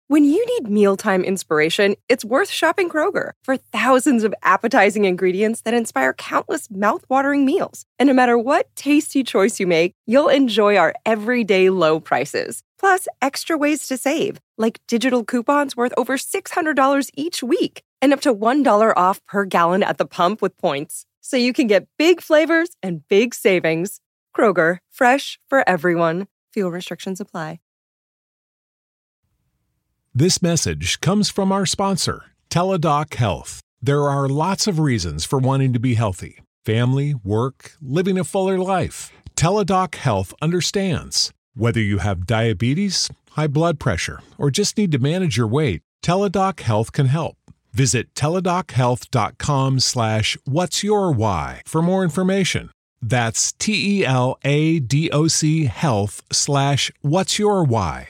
When you need mealtime inspiration, it's worth shopping Kroger for thousands of appetizing ingredients that inspire countless mouth-watering meals. And no matter what tasty choice you make, you'll enjoy our everyday low prices. Plus, extra ways to save, like digital coupons worth over $600 each week and up to $1 off per gallon at the pump with points. So you can get big flavors and big savings. Kroger, fresh for everyone. Fuel restrictions apply. This message comes from our sponsor, Teladoc Health. There are lots of reasons for wanting to be healthy. Family, work, living a fuller life. Teladoc Health understands. Whether you have diabetes, high blood pressure, or just need to manage your weight, Teladoc Health can help. Visit teladochealth.com/what'syourwhy for more information. That's TELADOC health/what'syourwhy.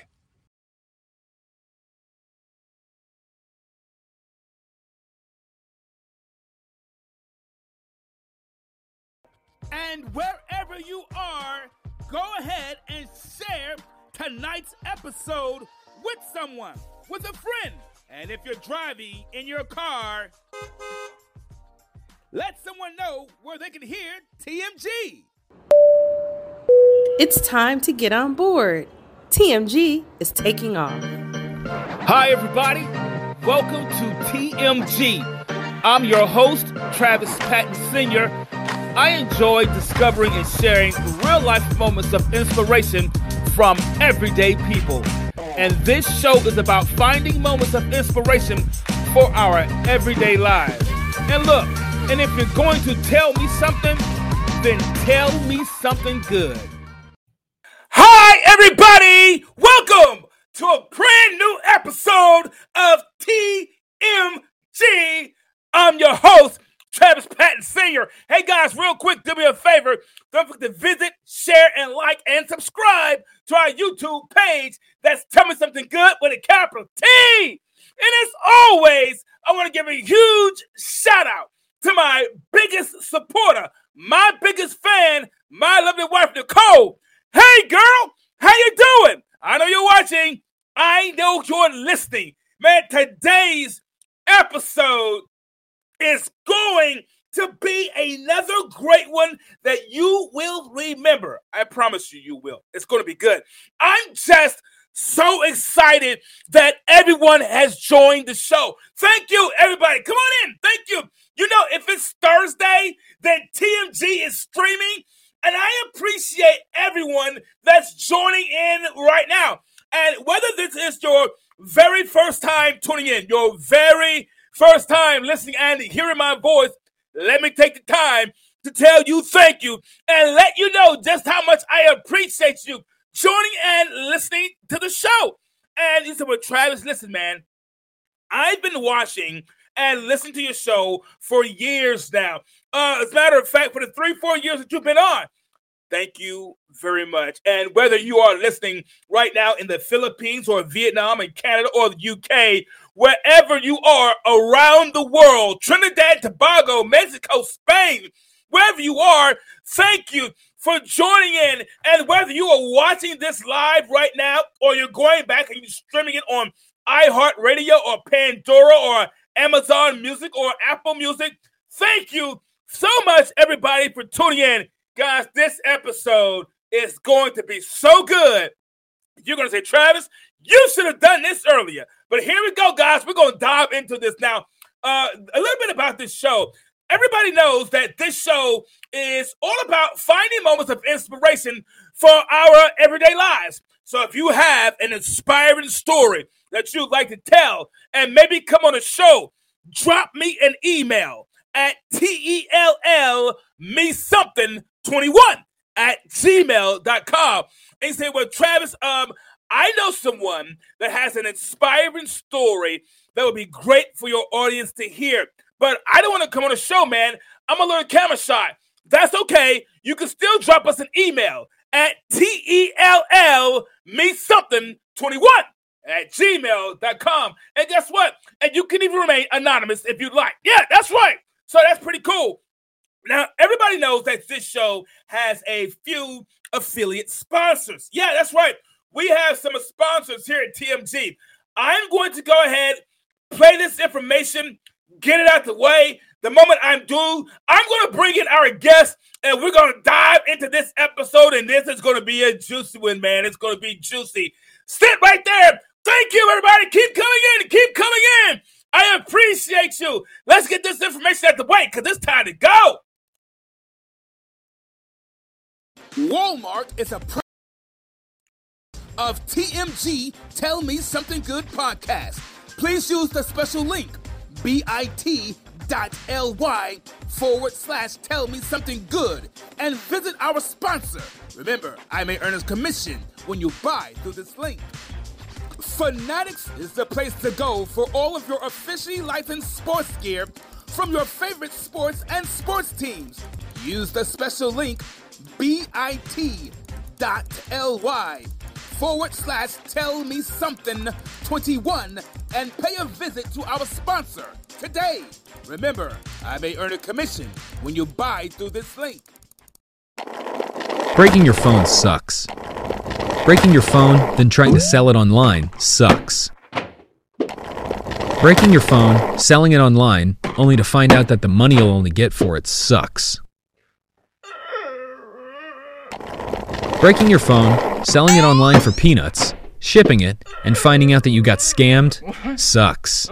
And wherever you are, go ahead and share tonight's episode with someone, with a friend. And if you're driving in your car, let someone know where they can hear TMG. It's time to get on board. TMG is taking off. Hi, everybody. Welcome to TMG. I'm your host, Travis Patton Sr. I enjoy discovering and sharing real-life moments of inspiration from everyday people. And this show is about finding moments of inspiration for our everyday lives. And look, and if you're going to tell me something, then tell me something good. Hi, everybody! Welcome to a brand new episode of TMG. I'm your host, Travis Patton Sr. Hey guys, real quick, do me a favor. Don't forget to visit, share, and like, and subscribe to our YouTube page. That's Tell Me Something Good with a capital T. And as always, I want to give a huge shout out to my biggest supporter, my biggest fan, my lovely wife, Nicole. Hey girl, how you doing? I know you're watching. I know you're listening. Man, today's episode is going to be another great one that you will remember. I promise you, you will. It's going to be good. I'm just so excited that everyone has joined the show. Thank you, everybody. Come on in. Thank you. You know, if it's Thursday, then TMG is streaming, and I appreciate everyone that's joining in right now. And whether this is your very first time tuning in, your very first time listening and hearing my voice, let me take the time to tell you thank you and let you know just how much I appreciate you joining and listening to the show. And you said, well, Travis, listen, man, I've been watching and listening to your show for years now. As a matter of fact, for the 3-4 years that you've been on, thank you very much. And whether you are listening right now in the Philippines or Vietnam and Canada or the UK, wherever you are around the world, Trinidad, Tobago, Mexico, Spain, wherever you are, thank you for joining in. And whether you are watching this live right now or you're going back and you're streaming it on iHeartRadio or Pandora or Amazon Music or Apple Music, thank you so much, everybody, for tuning in. Guys, this episode is going to be so good. You're going to say, Travis, you should have done this earlier. But here we go, guys. We're going to dive into this now. A little bit about this show. Everybody knows that this show is all about finding moments of inspiration for our everyday lives. So if you have an inspiring story that you'd like to tell and maybe come on a show, drop me an email at tellmesomething21@gmail.com. And you say, well, Travis, I know someone that has an inspiring story that would be great for your audience to hear. But I don't want to come on a show, man. I'm a little camera shy. That's okay. You can still drop us an email at tellmesomething21@gmail.com. And guess what? And you can even remain anonymous if you'd like. Yeah, that's right. So that's pretty cool. Now, everybody knows that this show has a few affiliate sponsors. Yeah, that's right. We have some sponsors here at TMG. I'm going to go ahead, play this information, get it out the way. The moment I'm due, I'm going to bring in our guest, and we're going to dive into this episode, and this is going to be a juicy one, man. It's going to be juicy. Sit right there. Thank you, everybody. Keep coming in. Keep coming in. I appreciate you. Let's get this information out the way because it's time to go. Walmart is a of TMG Tell Me Something Good podcast. Please use the special link bit.ly/Tell Me Something Good and visit our sponsor. Remember, I may earn a commission when you buy through this link. Fanatics is the place to go for all of your officially licensed sports gear from your favorite sports and sports teams. Use the special link bit.ly/Tell Me Something 21 and pay a visit to our sponsor today. Remember, I may earn a commission when you buy through this link. Breaking your phone sucks. Breaking your phone, then trying to sell it online sucks. Breaking your phone, selling it online, only to find out that the money you'll only get for it sucks. Breaking your phone, selling it online for peanuts, shipping it, and finding out that you got scammed sucks.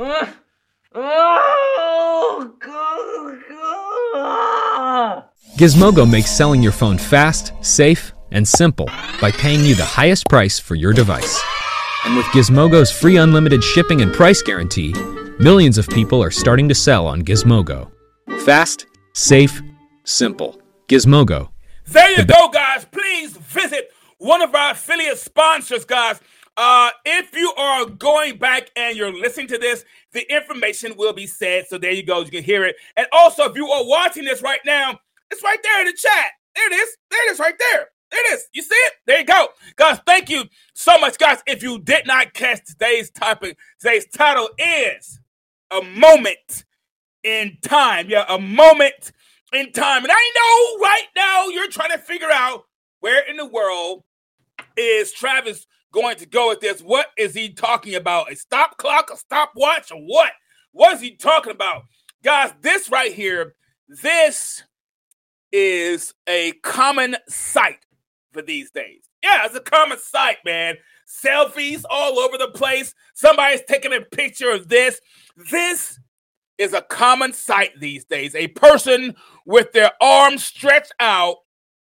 Gizmodo makes selling your phone fast, safe, and simple by paying you the highest price for your device. And with Gizmodo's free unlimited shipping and price guarantee, millions of people are starting to sell on Gizmodo. Fast, safe, simple. Gizmodo. There you go, guys. Please visit one of our affiliate sponsors, guys. If you are going back and you're listening to this, the information will be said. So there you go. You can hear it. And also, if you are watching this right now, it's right there in the chat. There it is. There it is right there. There it is. You see it? There you go. Guys, thank you so much, guys. If you did not catch today's topic, today's title is A Moment in Time. Yeah, a moment in time. And I know right now you're trying to figure out where in the world is Travis going to go with this. What is he talking about? A stop clock, a stopwatch, or what? What is he talking about? Guys, this right here, this is a common sight for these days. Yeah, it's a common sight, man. Selfies all over the place. Somebody's taking a picture of this. This is a common sight these days. A person with their arms stretched out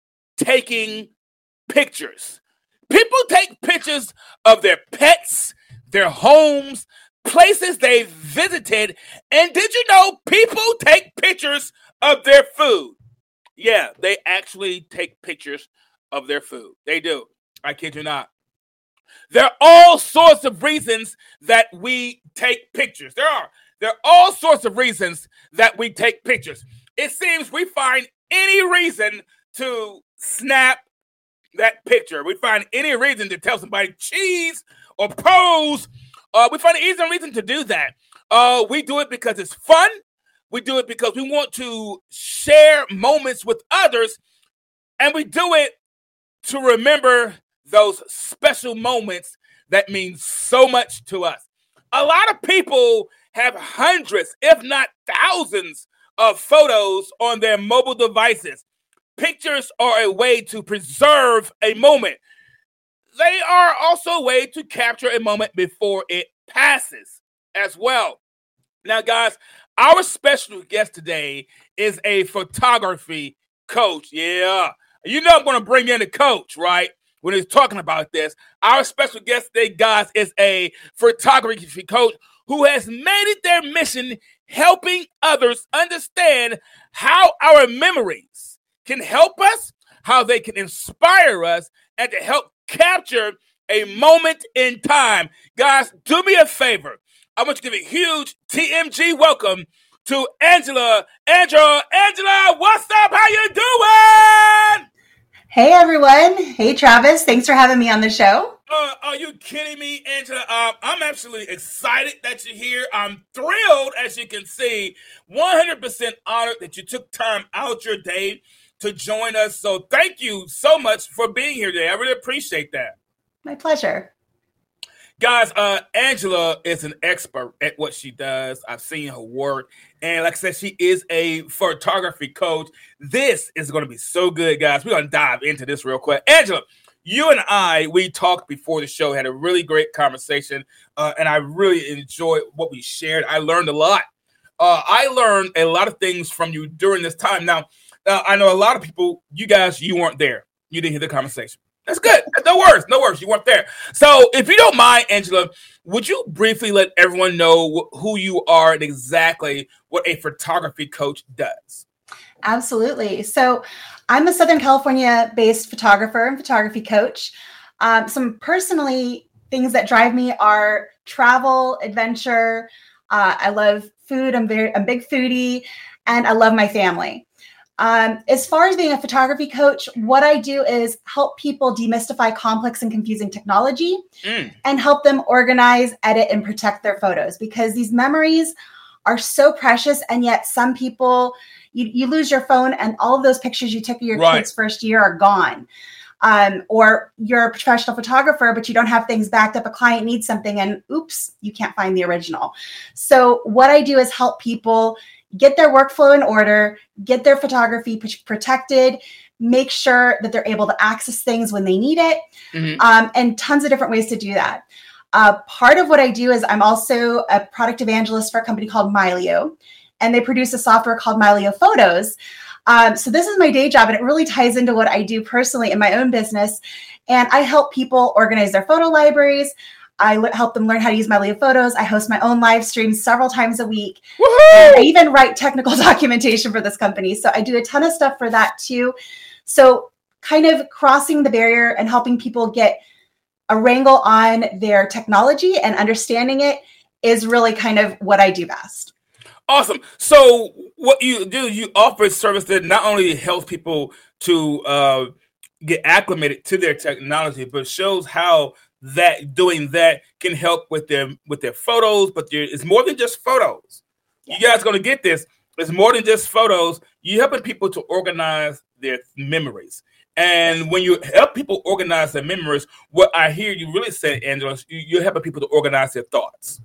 taking pictures. People take pictures of their pets, their homes, places they've visited, and did you know people take pictures of their food? Yeah, they actually take pictures of their food. They do. I kid you not. There are all sorts of reasons that we take pictures. There are all sorts of reasons that we take pictures. It seems we find any reason to snap that picture. We find any reason to tell somebody cheese or pose. We find an easy reason to do that. We do it because it's fun. We do it because we want to share moments with others. And we do it to remember those special moments that mean so much to us. A lot of people have hundreds, if not thousands, of photos on their mobile devices. Pictures are a way to preserve a moment. They are also a way to capture a moment before it passes as well. Now, guys, our special guest today is a photography coach. Yeah. You know I'm going to bring in a coach, right? When he's talking about this. Our special guest today, guys, is a photography coach who has made it their mission helping others understand how our memories can help us, how they can inspire us, and to help capture a moment in time. Guys, do me a favor. I want you to give a huge TMG welcome to Angela. Angela, what's up? How you doing? Hey, everyone. Hey, Travis. Thanks for having me on the show. Are you kidding me, Angela? I'm absolutely excited that you're here. I'm thrilled, as you can see, 100% honored that you took time out your day to join us. So thank you so much for being here today. I really appreciate that. My pleasure. Guys, Angela is an expert at what she does. I've seen her work. And like I said, she is a photography coach. This is going to be so good, guys. We're going to dive into this real quick. Angela, you and we talked before the show, had a really great conversation, and I really enjoyed what we shared. I learned a lot. I learned a lot of things from you during this time. Now, I know a lot of people, you weren't there. You didn't hear the conversation. That's good. No worries. You weren't there. So if you don't mind, Angela, would you briefly let everyone know who you are and exactly what a photography coach does? Absolutely. So I'm a Southern California-based photographer and photography coach. Some personally things that drive me are travel, adventure. I love food. I'm a big foodie, and I love my family. As far as being a photography coach, what I do is help people demystify complex and confusing technology and help them organize, edit, and protect their photos, because these memories are so precious. And yet some people, you lose your phone and all of those pictures you took of your kids' first year are gone. Or you're a professional photographer, but you don't have things backed up. A client needs something and oops, you can't find the original. So what I do is help people get their workflow in order, get their photography protected, make sure that they're able to access things when they need it, and tons of different ways to do that. Part of what I do is I'm also a product evangelist for a company called Mylio, and they produce a software called Mylio Photos. So this is my day job, and it really ties into what I do personally in my own business. And I help people organize their photo libraries. I help them learn how to use Mylio Photos. I host my own live streams several times a week. And I even write technical documentation for this company. So I do a ton of stuff for that too. So kind of crossing the barrier and helping people get a wrangle on their technology and understanding it is really kind of what I do best. Awesome. So what you do, you offer a service that not only helps people to get acclimated to their technology, but shows how doing that can help with their photos. But it's more than just photos. You guys going to get this. It's more than just photos. You're helping people to organize their memories. And when you help people organize their memories, what I hear you really say, Angela, you're helping people to organize their thoughts.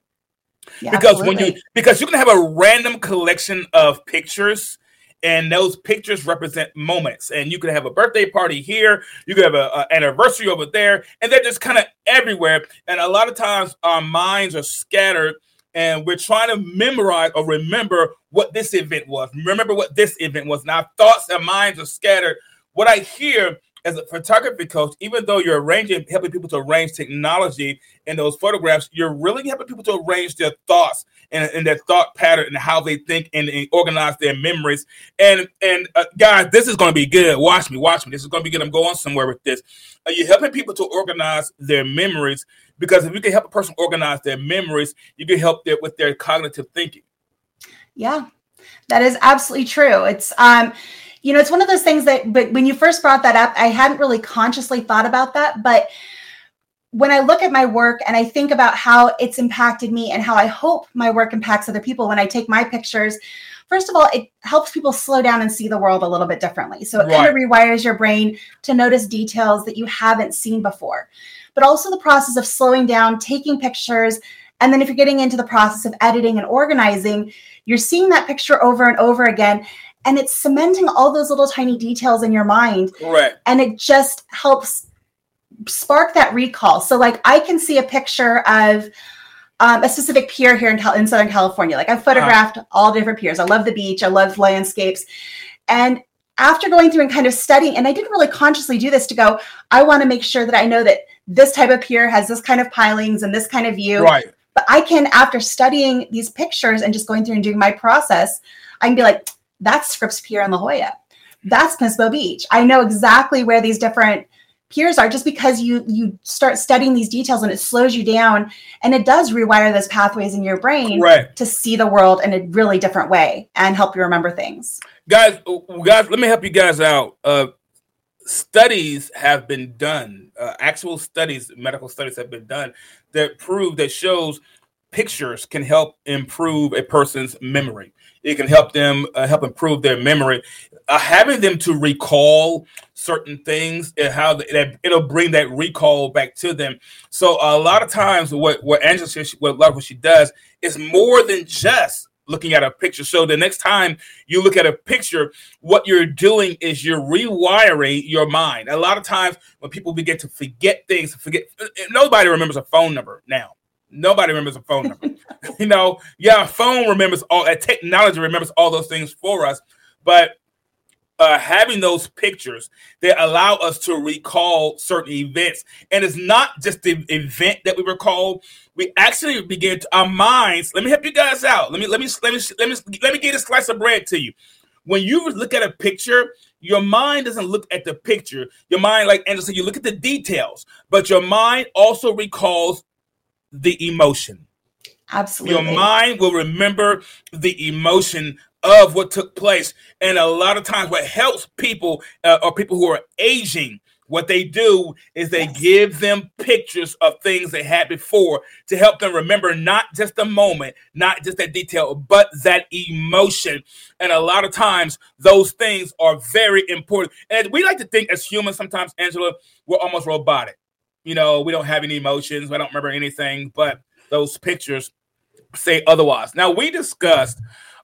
Yeah, because you can have a random collection of pictures, and those pictures represent moments. And you could have a birthday party here, you could have an anniversary over there, and they're just kind of everywhere. And a lot of times our minds are scattered, and we're trying to memorize or remember what this event was. Remember what this event was. And our thoughts and minds are scattered. What I hear as a photography coach, even though you're helping people to arrange technology in those photographs, you're really helping people to arrange their thoughts and their thought pattern and how they think and organize their memories. And guys, this is going to be good. Watch me. This is going to be good. I'm going somewhere with this. You're helping people to organize their memories, because if you can help a person organize their memories, you can help them with their cognitive thinking. Yeah, that is absolutely true. It's, it's one of those things but when you first brought that up, I hadn't really consciously thought about that. But when I look at my work and I think about how it's impacted me and how I hope my work impacts other people when I take my pictures, first of all, it helps people slow down and see the world a little bit differently. So it kind of rewires your brain to notice details that you haven't seen before. But also the process of slowing down, taking pictures, and then if you're getting into the process of editing and organizing, you're seeing that picture over and over again. And it's cementing all those little tiny details in your mind. Right. And it just helps spark that recall. So like I can see a picture of a specific pier here in Southern California. Like I've photographed all different piers. I love the beach. I love landscapes. And after going through and kind of studying, and I didn't really consciously do this to go, I want to make sure that I know that this type of pier has this kind of pilings and this kind of view. Right. But I can, after studying these pictures and just going through and doing my process, I can be like, that's Scripps Pier in La Jolla. That's Pismo Beach. I know exactly where these different piers are just because you start studying these details and it slows you down, and it does rewire those pathways in your brain to see the world in a really different way and help you remember things. Guys, let me help you guys out. Studies have been done, actual studies, medical studies have been done that shows pictures can help improve a person's memory. It can help them help improve their memory. Having them to recall certain things and how it'll bring that recall back to them. So a lot of times what Angela says, what she does is more than just looking at a picture. So the next time you look at a picture, what you're doing is you're rewiring your mind. A lot of times when people begin to forget things, nobody remembers a phone number now. Nobody remembers a phone number. A phone remembers technology remembers all those things for us. But having those pictures, they allow us to recall certain events. And it's not just the event that we recall. We actually begin to, our minds, let me help you guys out. Let me get a slice of bread to you. When you look at a picture, your mind doesn't look at the picture. Your mind, like Angela said, you look at the details, but your mind also recalls the emotion. Absolutely. Your mind will remember the emotion of what took place. And a lot of times what helps people or people who are aging, what they do is they give them pictures of things they had before to help them remember not just the moment, not just that detail, but that emotion. And a lot of times those things are very important. And we like to think as humans sometimes, Angela, we're almost robotic. We don't have any emotions. We don't remember anything, but those pictures say otherwise. Now, we discussed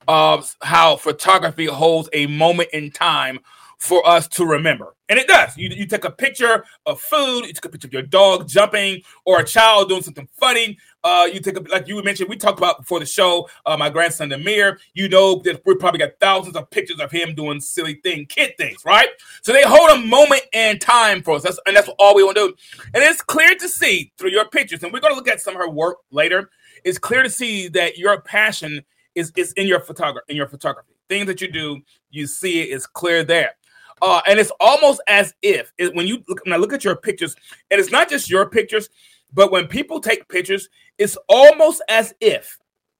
how photography holds a moment in time for us to remember. And it does. You take a picture of food, you take a picture of your dog jumping or a child doing something funny. You take like you mentioned, we talked about before the show, my grandson, Amir, that we probably got thousands of pictures of him doing silly kid things, right? So they hold a moment in time for us. That's all we want to do. And it's clear to see through your pictures, and we're going to look at some of her work later. It's clear to see that your passion is in your photography. Things that you do, you see it's clear there. And it's almost as if when I look at your pictures, and it's not just your pictures, but when people take pictures, it's almost as if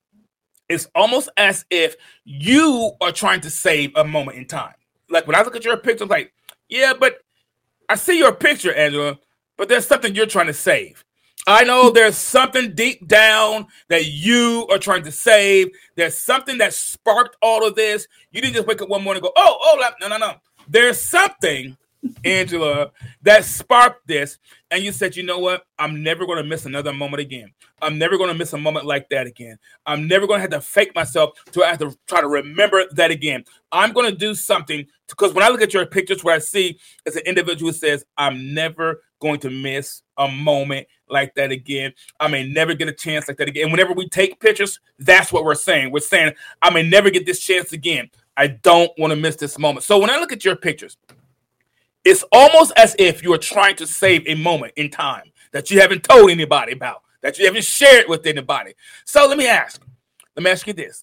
you are trying to save a moment in time. Like when I look at your picture, I'm like, yeah, but I see your picture, Angela, but there's something you're trying to save. I know there's something deep down that you are trying to save. There's something that sparked all of this. You didn't just wake up one morning and go, no. There's something, Angela, that sparked this. And you said, you know what? I'm never going to miss another moment again. I'm never going to miss a moment like that again. I'm never going to have to fake myself to have to try to remember that again. I'm going to do something, because when I look at your pictures, what I see is an individual who says, I'm never going to miss a moment like that again. I may never get a chance like that again. And whenever we take pictures, that's what we're saying. We're saying, I may never get this chance again. I don't want to miss this moment. So when I look at your pictures, it's almost as if you are trying to save a moment in time that you haven't told anybody about, that you haven't shared with anybody. So let me ask you this.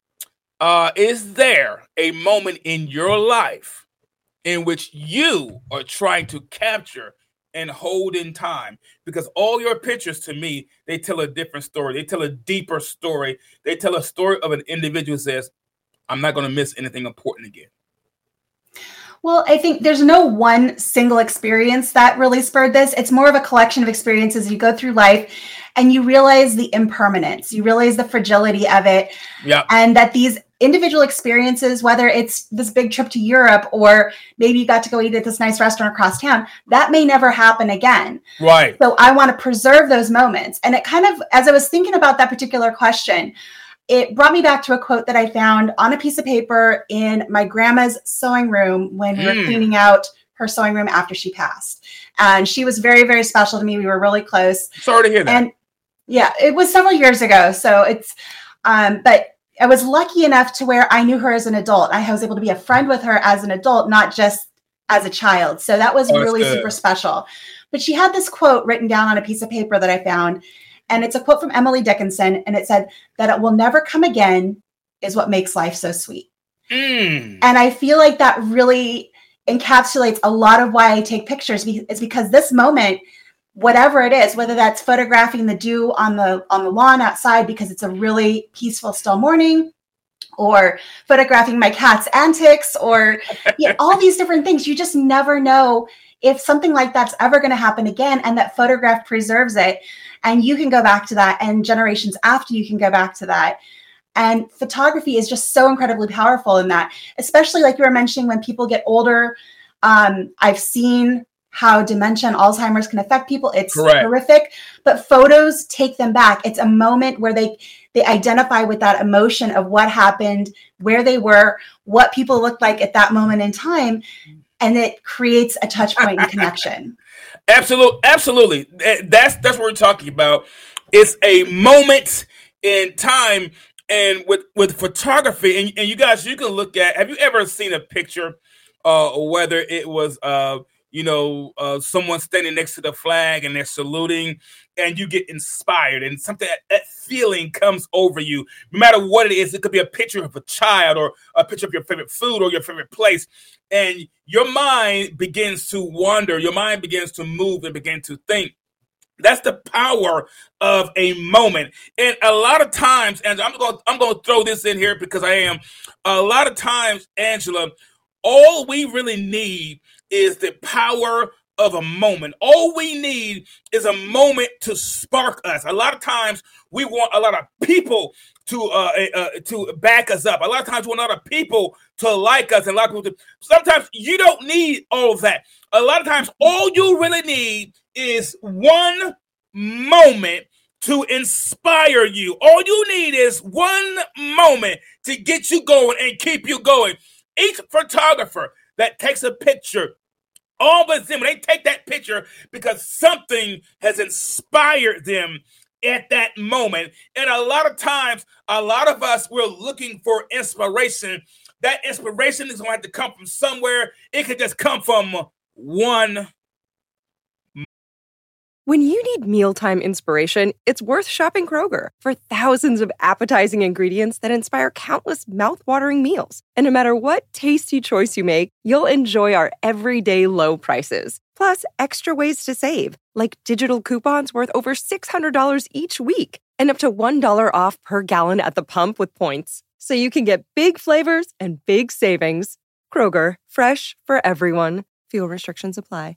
Is there a moment in your life in which you are trying to capture and hold in time? Because all your pictures, to me, they tell a different story. They tell a deeper story. They tell a story of an individual who says, I'm not going to miss anything important again. Well, I think there's no one single experience that really spurred this. It's more of a collection of experiences. You go through life and you realize the impermanence. You realize the fragility of it. Yeah. And that these individual experiences, whether it's this big trip to Europe or maybe you got to go eat at this nice restaurant across town, that may never happen again. Right. So I want to preserve those moments. And it kind of, as I was thinking about that particular question, it brought me back to a quote that I found on a piece of paper in my grandma's sewing room when we were cleaning out her sewing room after she passed. And she was very, very special to me. We were really close. Sorry to hear that. And yeah, it was several years ago. So it's, but I was lucky enough to where I knew her as an adult. I was able to be a friend with her as an adult, not just as a child. So that was really super special. But she had this quote written down on a piece of paper that I found. And it's a quote from Emily Dickinson. And it said that it will never come again is what makes life so sweet. And I feel like that really encapsulates a lot of why I take pictures. Is because this moment, whatever it is, whether that's photographing the dew on the lawn outside because it's a really peaceful, still morning, or photographing my cat's antics, or all these different things. You just never know if something like that's ever going to happen again, and that photograph preserves it, and you can go back to that, and generations after you can go back to that. And photography is just so incredibly powerful in that, especially like you were mentioning, when people get older. I've seen how dementia and Alzheimer's can affect people. It's horrific, but photos take them back. It's a moment where they identify with that emotion of what happened, where they were, what people looked like at that moment in time. And it creates a touch point and connection. Absolutely. That's what we're talking about. It's a moment in time. And with photography, and you guys, you can look at, have you ever seen a picture, whether it was, someone standing next to the flag and they're saluting, and you get inspired, and something, that feeling comes over you, no matter what it is. It could be a picture of a child, or a picture of your favorite food, or your favorite place. And your mind begins to wander, your mind begins to move and begin to think. That's the power of a moment. And a lot of times, and I'm going to throw this in here because I am. A lot of times, Angela, all we really need is the power of a moment. All we need is a moment to spark us. A lot of times we want a lot of people to back us up. A lot of times we want a lot of people to like us, and a lot of people sometimes you don't need all of that. A lot of times all you really need is one moment to inspire you. All you need is one moment to get you going and keep you going. Each photographer that takes a picture, all but them, they take that picture because something has inspired them at that moment. And a lot of times, a lot of us, we're looking for inspiration. That inspiration is going to have to come from somewhere. It could just come from one. When you need mealtime inspiration, it's worth shopping Kroger for thousands of appetizing ingredients that inspire countless mouth-watering meals. And no matter what tasty choice you make, you'll enjoy our everyday low prices. Plus, extra ways to save, like digital coupons worth over $600 each week, and up to $1 off per gallon at the pump with points. So you can get big flavors and big savings. Kroger, fresh for everyone. Fuel restrictions apply.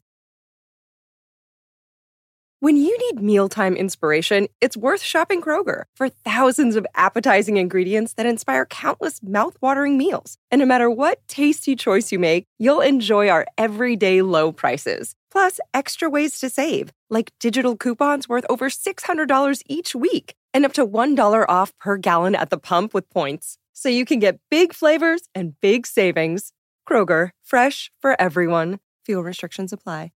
When you need mealtime inspiration, it's worth shopping Kroger for thousands of appetizing ingredients that inspire countless mouth-watering meals. And no matter what tasty choice you make, you'll enjoy our everyday low prices. Plus, extra ways to save, like digital coupons worth over $600 each week, and up to $1 off per gallon at the pump with points. So you can get big flavors and big savings. Kroger, fresh for everyone. Fuel restrictions apply.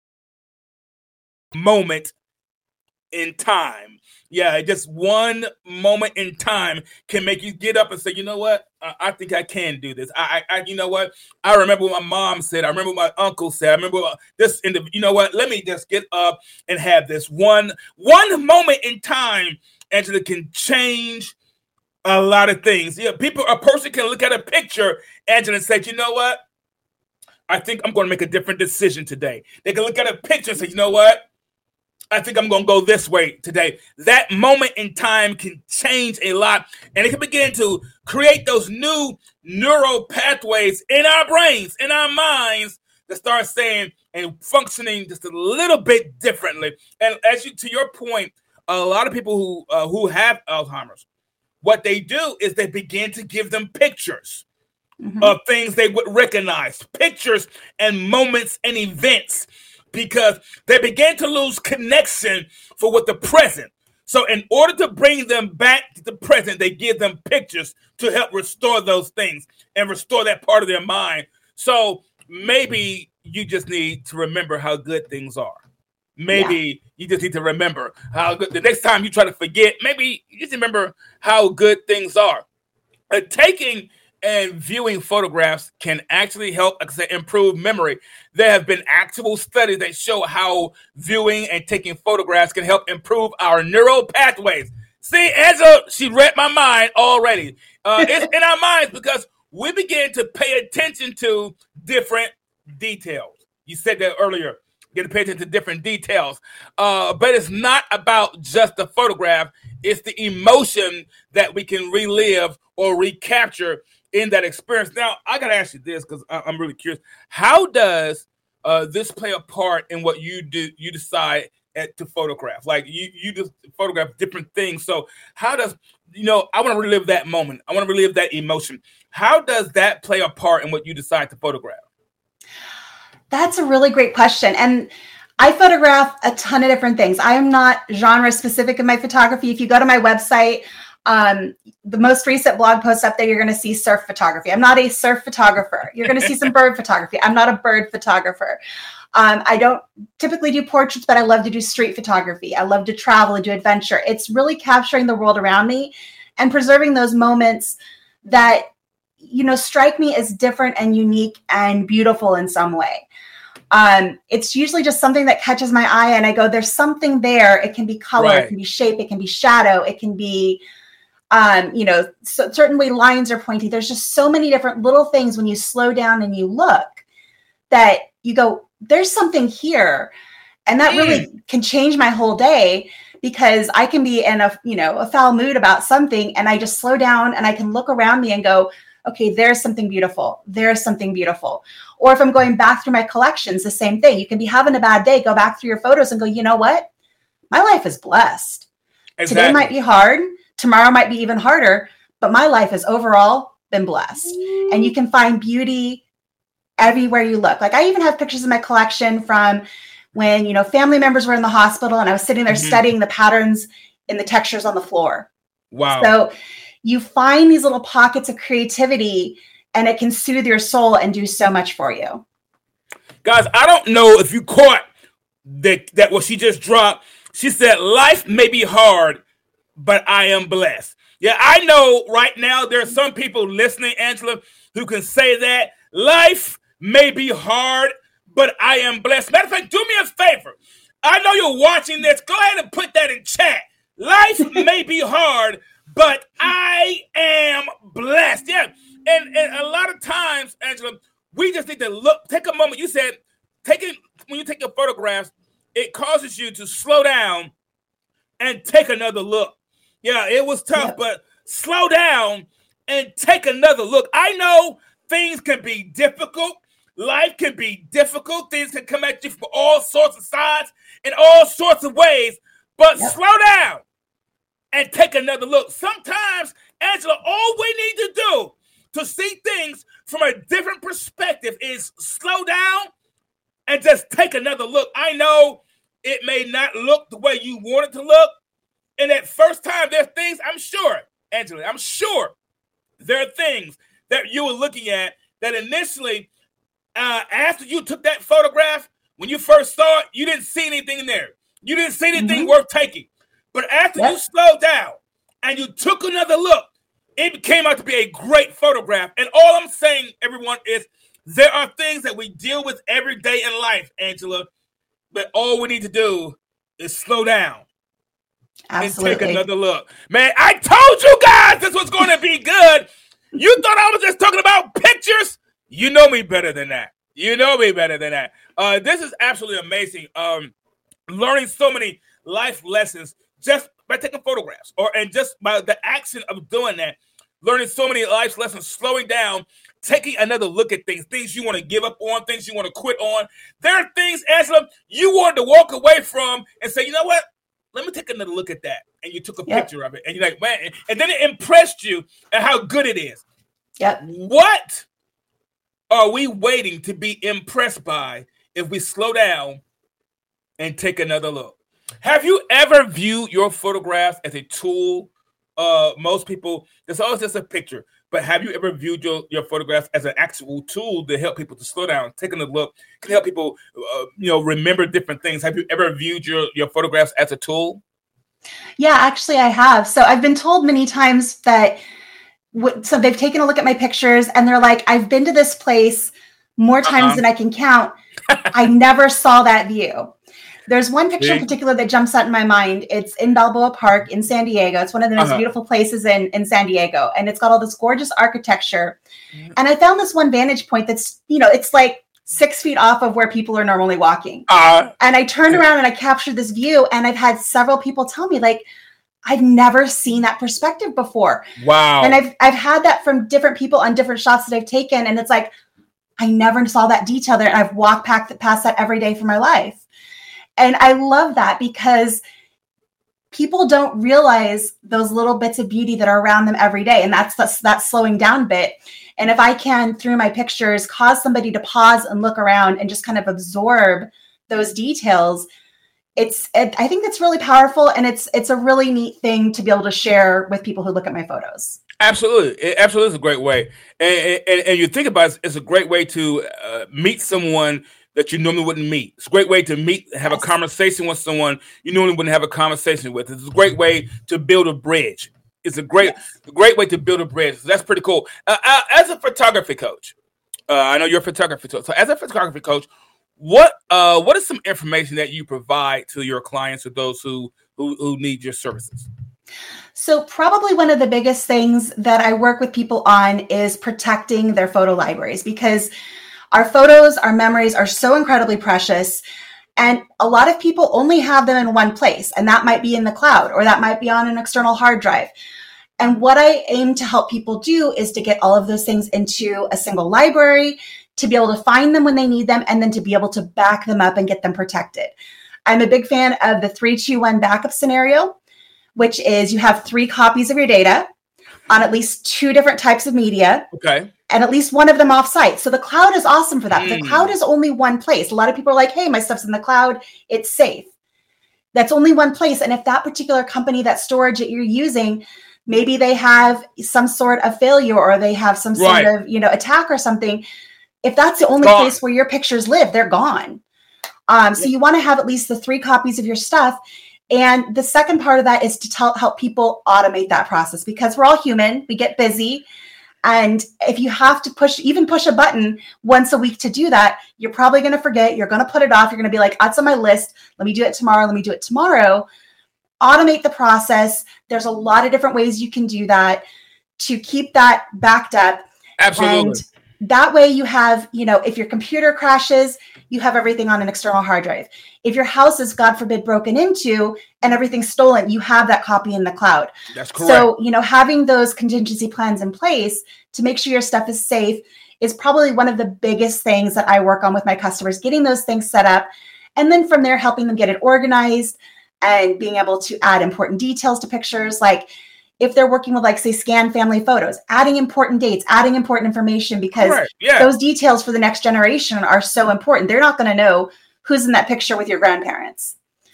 Moment in time. Yeah, just one moment in time can make you get up and say, you know what? I think I can do this. You know what? I remember what my mom said. I remember what my uncle said. I remember this. You know what? Let me just get up and have this one moment in time, Angela, can change a lot of things. Yeah, a person can look at a picture, Angela, and say, you know what? I think I'm going to make a different decision today. They can look at a picture and say, you know what? I think I'm going to go this way today. That moment in time can change a lot, and it can begin to create those new neural pathways in our brains, in our minds, that start saying and functioning just a little bit differently. And to your point, a lot of people who have Alzheimer's, what they do is they begin to give them pictures of things they would recognize, pictures and moments and events, because they began to lose connection with the present. So in order to bring them back to the present, they give them pictures to help restore those things and restore that part of their mind. So maybe you just need to remember how good things are. Maybe you just need to remember how good. The next time you try to forget, maybe you just remember how good things are. Taking and viewing photographs can actually help, like I said, improve memory. There have been actual studies that show how viewing and taking photographs can help improve our neural pathways. See, Angela, she read my mind already. It's in our minds because we begin to pay attention to different details. You said that earlier. You get to pay attention to different details. But it's not about just the photograph. It's the emotion that we can relive or recapture in that experience. Now, I got to ask you this because I'm really curious. How does this play a part in what you do? You decide to photograph, like you just photograph different things. So how does, I want to relive that moment. I want to relive that emotion. How does that play a part in what you decide to photograph? That's a really great question. And I photograph a ton of different things. I am not genre specific in my photography. If you go to my website, the most recent blog post up there, you're going to see surf photography. I'm not a surf photographer. You're going to see some bird photography. I'm not a bird photographer. I don't typically do portraits, but I love to do street photography. I love to travel and do adventure. It's really capturing the world around me and preserving those moments that, strike me as different and unique and beautiful in some way. It's usually just something that catches my eye and I go, there's something there. It can be color, It can be shape, it can be shadow, it can be, so certain way lines are pointy. There's just so many different little things when you slow down and you look that you go, there's something here. And that really can change my whole day because I can be in a foul mood about something and I just slow down and I can look around me and go, okay, there's something beautiful. There's something beautiful. Or if I'm going back through my collections, the same thing. You can be having a bad day, go back through your photos and go, you know what? My life is blessed. Exactly. Today might be hard. Tomorrow might be even harder, but my life has overall been blessed. And you can find beauty everywhere you look. Like I even have pictures in my collection from when, family members were in the hospital and I was sitting there studying the patterns in the textures on the floor. Wow. So you find these little pockets of creativity and it can soothe your soul and do so much for you. Guys, I don't know if you caught that what she just dropped. She said, life may be hard, but I am blessed. Yeah, I know right now there are some people listening, Angela, who can say that. Life may be hard, but I am blessed. Matter of fact, do me a favor. I know you're watching this. Go ahead and put that in chat. Life may be hard, but I am blessed. Yeah. And a lot of times, Angela, we just need to take a moment. You said, when you take your photographs, it causes you to slow down and take another look. Yeah, it was tough, but slow down and take another look. I know things can be difficult. Life can be difficult. Things can come at you from all sorts of sides in all sorts of ways, but slow down and take another look. Sometimes, Angela, all we need to do to see things from a different perspective is slow down and just take another look. I know it may not look the way you want it to look. And at first time, there's things, I'm sure, Angela, there are things that you were looking at that initially, after you took that photograph, when you first saw it, you didn't see anything in there. You didn't see anything worth taking. But after you slowed down and you took another look, it came out to be a great photograph. And all I'm saying, everyone, is there are things that we deal with every day in life, Angela, but all we need to do is slow down. Absolutely. And take another look. Man, I told you guys this was going to be good. You thought I was just talking about pictures? You know me better than that. This is absolutely amazing. Learning so many life lessons just by taking photographs and just by the action of doing that. Learning so many life lessons, slowing down, taking another look at things you want to give up on, things you want to quit on. There are things, Angela, you wanted to walk away from and say, you know what? Let me take another look at that. And you took a picture of it. And you're like, man, and then it impressed you at how good it is. Yep. What are we waiting to be impressed by if we slow down and take another look? Have you ever viewed your photographs as a tool? Most people, it's always just a picture. But have you ever viewed your photographs as an actual tool to help people to slow down, taking a look, can help people, remember different things? Have you ever viewed your photographs as a tool? Yeah, actually I have. So I've been told many times that, so they've taken a look at my pictures and they're like, I've been to this place more times than I can count. I never saw that view. There's one picture in particular that jumps out in my mind. It's in Balboa Park in San Diego. It's one of the most beautiful places in San Diego. And it's got all this gorgeous architecture. And I found this one vantage point that's, it's like 6 feet off of where people are normally walking. And I turned around and I captured this view. And I've had several people tell me, like, I've never seen that perspective before. Wow. And I've had that from different people on different shots that I've taken. And it's like, I never saw that detail there. And I've walked past that every day for my life. And I love that because people don't realize those little bits of beauty that are around them every day. And that's that slowing down bit. And if I can, through my pictures, cause somebody to pause and look around and just kind of absorb those details, I think it's really powerful. And it's a really neat thing to be able to share with people who look at my photos. Absolutely. It absolutely is a great way. And you think about it, it's a great way to meet someone that you normally wouldn't meet. It's a great way to have a conversation with someone you normally wouldn't have a conversation with. It's a great way to build a bridge. It's a great way to build a bridge. So that's pretty cool. As a photography coach, I know you're a photography coach. So as a photography coach, what is some information that you provide to your clients or those who need your services? So probably one of the biggest things that I work with people on is protecting their photo libraries, because our photos, our memories are so incredibly precious. And a lot of people only have them in one place, and that might be in the cloud or that might be on an external hard drive. And what I aim to help people do is to get all of those things into a single library, to be able to find them when they need them, and then to be able to back them up and get them protected. I'm a big fan of the 3-2-1 backup scenario, which is you have 3 copies of your data on at least 2 different types of media. Okay. And at least one of them off-site. So the cloud is awesome for that. The cloud is only one place. A lot of people are like, hey, my stuff's in the cloud. It's safe. That's only one place. And if that particular company, that storage that you're using, maybe they have some sort of failure or they have some sort of, attack or something. If that's the only place where your pictures live, they're gone. So you want to have at least the 3 copies of your stuff. And the second part of that is to help people automate that process, because we're all human. We get busy. And if you have to push a button once a week to do that, you're probably going to forget. You're going to put it off. You're going to be like, that's on my list. Let me do it tomorrow. Automate the process. There's a lot of different ways you can do that to keep that backed up. Absolutely. And that way you have, if your computer crashes, you have everything on an external hard drive. If your house is, God forbid, broken into and everything's stolen, you have that copy in the cloud. That's correct. So, having those contingency plans in place to make sure your stuff is safe is probably one of the biggest things that I work on with my customers, getting those things set up. And then from there, helping them get it organized and being able to add important details to pictures. Like if they're working with, like, say, scan family photos, adding important dates, adding important information, because those details for the next generation are so important. They're not going to know who's in that picture with your grandparents.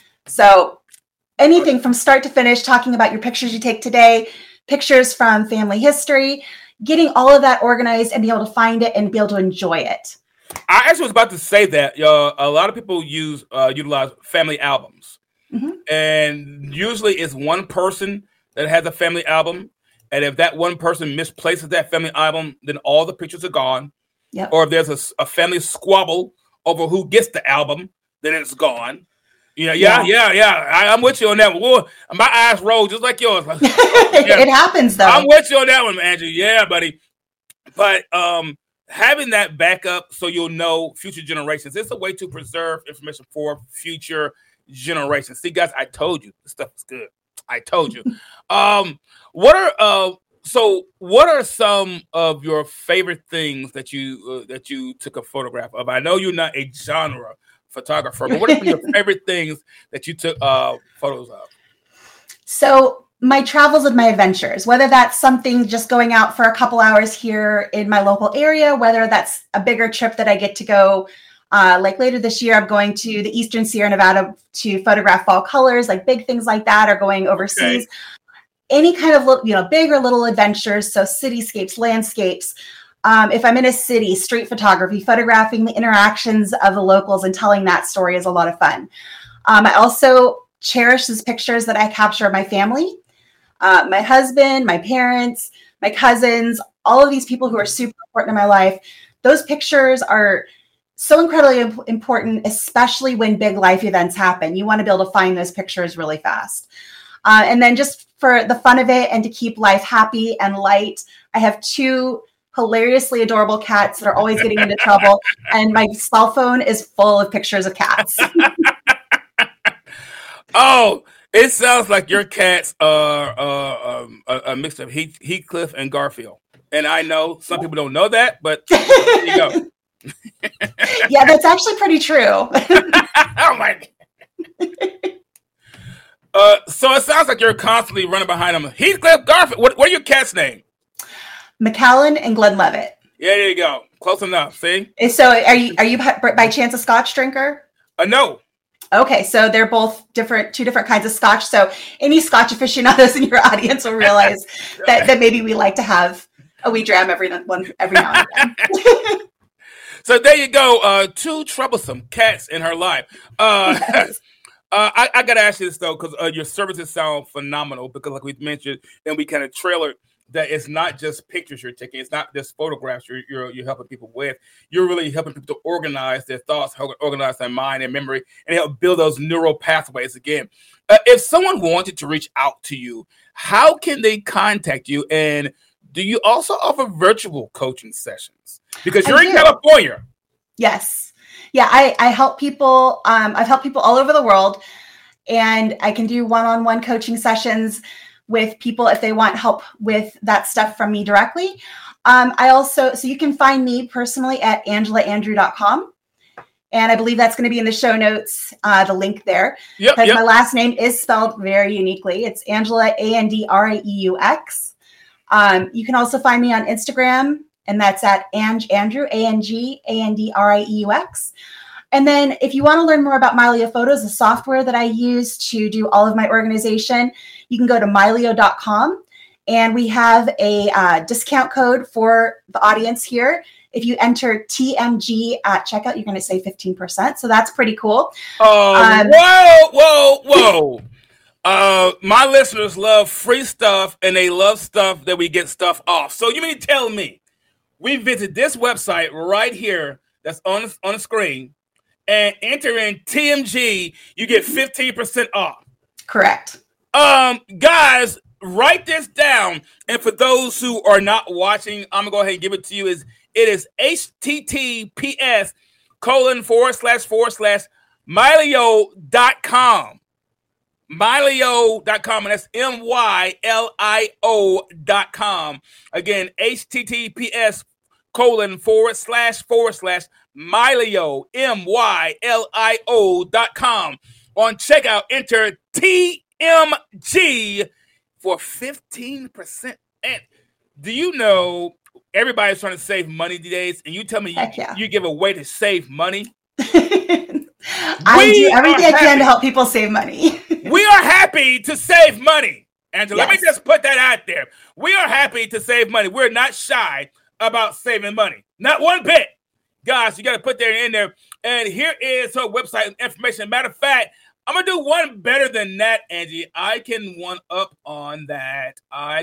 So anything from start to finish, talking about your pictures you take today, pictures from family history, getting all of that organized and be able to find it and be able to enjoy it. I actually was about to say that a lot of people utilize family albums. Mm-hmm. And usually it's one person that has a family album. And if that one person misplaces that family album, then all the pictures are gone. Yep. Or if there's a family squabble over who gets the album, then it's gone. I'm with you on that one. Whoa, my eyes roll just like yours. It happens, though. I'm with you on that one, Andrew. Yeah, buddy. But having that backup so you'll know future generations, it's a way to preserve information for future generations. See, guys, I told you this stuff is good. I told you. What are some of your favorite things that you took a photograph of? I know you're not a genre photographer, but what are some of your favorite things that you took photos of? So my travels and my adventures, whether that's something just going out for a couple hours here in my local area, whether that's a bigger trip that I get to go, like later this year, I'm going to the Eastern Sierra Nevada to photograph fall colors, like big things like that, or going overseas. Okay. Any kind of little, big or little adventures. So cityscapes, landscapes. If I'm in a city, street photography, photographing the interactions of the locals and telling that story is a lot of fun. I also cherish these pictures that I capture of my family, my husband, my parents, my cousins, all of these people who are super important in my life. Those pictures are so incredibly important, especially when big life events happen. You want to be able to find those pictures really fast. And then just for the fun of it and to keep life happy and light, I have 2 hilariously adorable cats that are always getting into trouble. And my cell phone is full of pictures of cats. Oh, it sounds like your cats are a mix of Heathcliff and Garfield. And I know some people don't know that, but there you go. Yeah, that's actually pretty true. Oh my. So it sounds like you're constantly running behind them. Heathcliff Garfield. What are your cats' name? McAllen and Glenlevitt. Yeah, there you go. Close enough. See. So are you by chance a Scotch drinker? No. Okay, so they're both two different kinds of Scotch. So any Scotch aficionados in your audience will realize that maybe we like to have a wee dram every now and then. So there you go. 2 troublesome cats in her life. Yes. I got to ask you this, though, because your services sound phenomenal. Because like we mentioned, and we kind of trailered, that it's not just pictures you're taking. It's not just photographs you're helping people with. You're really helping people to organize their thoughts, organize their mind and memory, and help build those neural pathways again. If someone wanted to reach out to you, how can they contact you? And do you also offer virtual coaching sessions? Because you're in California. Yes. Yeah, I help people. I've helped people all over the world, and I can do one-on-one coaching sessions with people if they want help with that stuff from me directly. So you can find me personally at angelaandrew.com. And I believe that's going to be in the show notes, the link there. Yep. My last name is spelled very uniquely. It's Angela, Andreux. You can also find me on Instagram, and that's at Andrew, ANGANDRIEUX. And then if you want to learn more about Mylio Photos, the software that I use to do all of my organization, you can go to mylio.com. And we have a discount code for the audience here. If you enter TMG at checkout, you're going to save 15%. So that's pretty cool. Whoa. My listeners love free stuff, and they love stuff that we get stuff off. So you mean to tell me we visit this website right here that's on the screen and enter in TMG, you get 15% off. Correct. Guys, write this down. And for those who are not watching, I'm going to go ahead and give it to you. It is https://mylio.com. Mylio.com, and that's MYLIO.com. Again, https://Mylio, MYLIO.com. On checkout, enter TMG for 15%. And do you know everybody's trying to save money these days? And you tell me you give a way to save money? I do everything I can to help people save money. We are happy to save money. Angela, Let me just put that out there. We are happy to save money. We're not shy about saving money. Not one bit. Guys, you got to put that in there. And here is her website information. Matter of fact, I'm going to do one better than that, Angie. I can one up on that.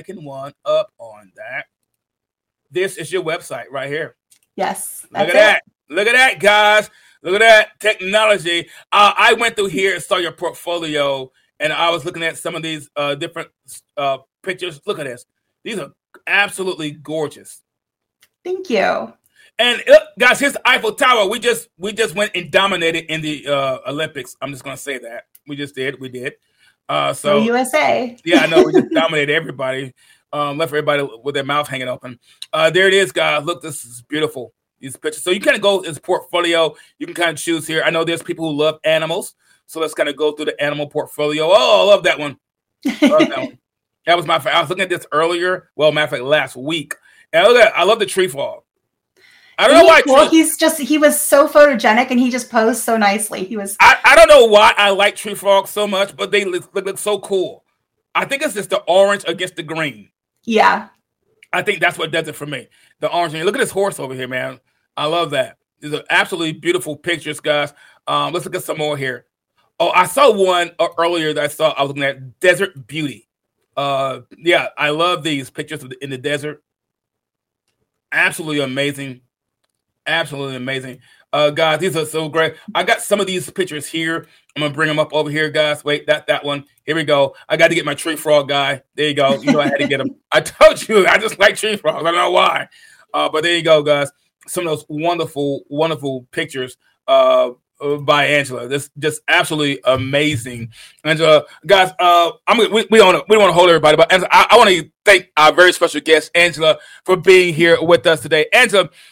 This is your website right here. Yes. Look at that. Look at that, guys. Look at that technology. I went through here and saw your portfolio, and I was looking at some of these different pictures. Look at this. These are absolutely gorgeous. Thank you. And guys, here's the Eiffel Tower. We just went and dominated in the Olympics. I'm just going to say that. We did. So USA. Yeah, I know. We just dominated everybody. Left everybody with their mouth hanging open. There it is, guys. Look, this is beautiful. These pictures. So you kind of go in portfolio. You can kind of choose here. I know there's people who love animals. So let's kind of go through the animal portfolio. Oh, I love that one. That was my favorite. I was looking at this earlier. Well, matter of fact, last week. And look at, I love the tree frog. I don't know why. Cool? He was so photogenic, and he just posed so nicely. I don't know why I like tree frogs so much, but they look so cool. I think it's just the orange against the green. Yeah. I think that's what does it for me. The orange. Look at this horse over here, man. I love that. These are absolutely beautiful pictures, guys. Let's look at some more here. Oh, I saw one earlier that I was looking at Desert Beauty. Yeah, I love these pictures in the desert. Absolutely amazing. Absolutely amazing. Guys, these are so great. I got some of these pictures here. I'm going to bring them up over here, guys. Wait, that one. Here we go. I got to get my tree frog guy. There you go. You know I had to get him. I told you, I just like tree frogs. I don't know why. But there you go, guys. Some of those wonderful, wonderful pictures by Angela. This just absolutely amazing. And guys, we don't want to hold everybody, but Angela, I want to thank our very special guest, Angela, for being here with us today. Angela,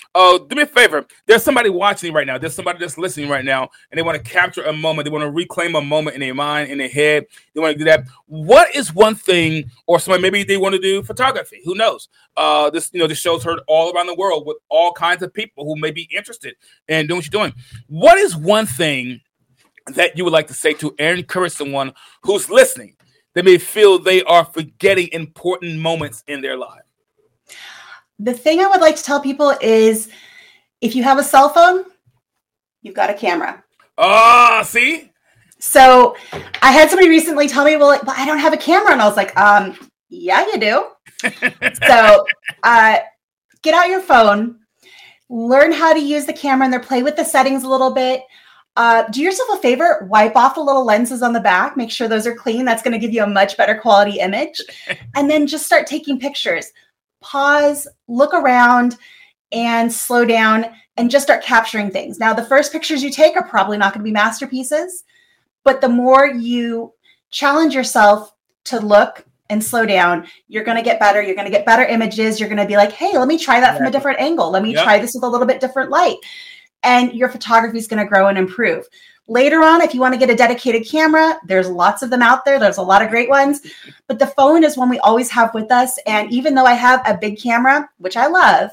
Do me a favor. There's somebody watching right now. There's somebody that's listening right now, and they want to capture a moment. They want to reclaim a moment in their mind, in their head. They want to do that. What is one thing, or somebody maybe they want to do photography? Who knows? This show's heard all around the world with all kinds of people who may be interested in doing what you're doing. What is one thing that you would like to say to encourage someone who's listening that may feel they are forgetting important moments in their life? The thing I would like to tell people is if you have a cell phone, you've got a camera. See? So I had somebody recently tell me, well, but I don't have a camera. And I was like, yeah, you do. So get out your phone, learn how to use the camera and play with the settings a little bit. Do yourself a favor, wipe off the little lenses on the back, make sure those are clean. That's going to give you a much better quality image. And then just start taking pictures. Pause, look around, and slow down and just start capturing things. Now, the first pictures you take are probably not going to be masterpieces, but the more you challenge yourself to look and slow down, you're going to get better. You're going to get better images. You're going to be like, hey, let me try that from a different angle. Let me try this with a little bit different light. And your photography is going to grow and improve. Later on, if you want to get a dedicated camera, there's lots of them out there. There's a lot of great ones. But the phone is one we always have with us. And even though I have a big camera, which I love,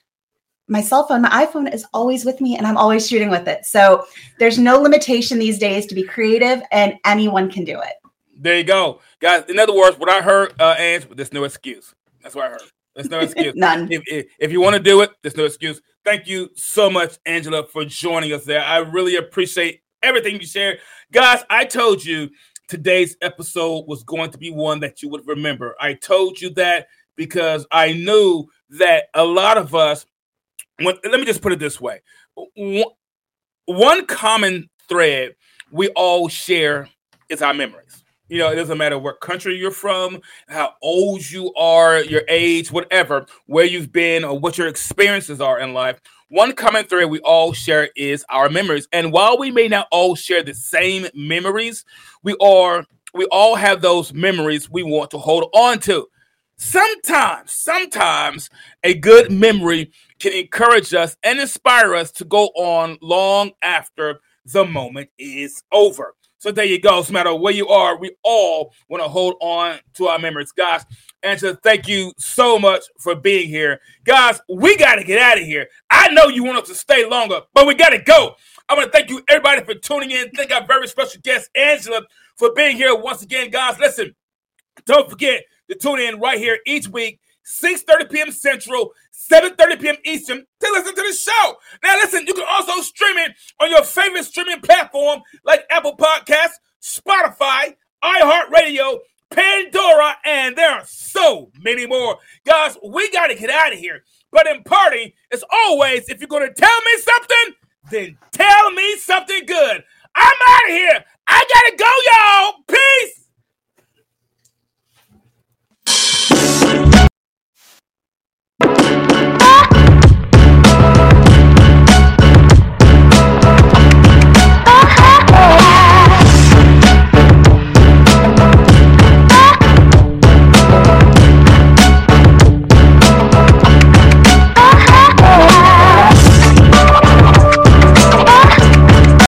my cell phone, my iPhone is always with me and I'm always shooting with it. So there's no limitation these days to be creative and anyone can do it. There you go. Guys, in other words, what I heard, Ange, there's no excuse. That's what I heard. There's no excuse. None. If you want to do it, there's no excuse. Thank you so much, Angela, for joining us there. I really appreciate everything you shared. Guys, I told you today's episode was going to be one that you would remember. I told you that because I knew that a lot of us, let me just put it this way. One common thread we all share is our memories. You know, it doesn't matter what country you're from, how old you are, your age, whatever, where you've been or what your experiences are in life. One common thread we all share is our memories. And while we may not all share the same memories, we all have those memories we want to hold on to. Sometimes a good memory can encourage us and inspire us to go on long after the moment is over. So there you go. No matter where you are, we all want to hold on to our memories. Guys, Angela, thank you so much for being here. Guys, we got to get out of here. I know you want us to stay longer, but we got to go. I want to thank you, everybody, for tuning in. Thank our very special guest, Angela, for being here once again. Guys, listen, don't forget to tune in right here each week, 6:30 p.m. Central, 7:30 p.m. Eastern, to listen to the show. Now, listen, you can also stream it on your favorite streaming platform like Apple Podcasts, Spotify, iHeartRadio, Pandora, and there are so many more. Guys, we got to get out of here. But in parting, as always, if you're going to tell me something, then tell me something good. I'm out of here. I got to go, y'all. Peace.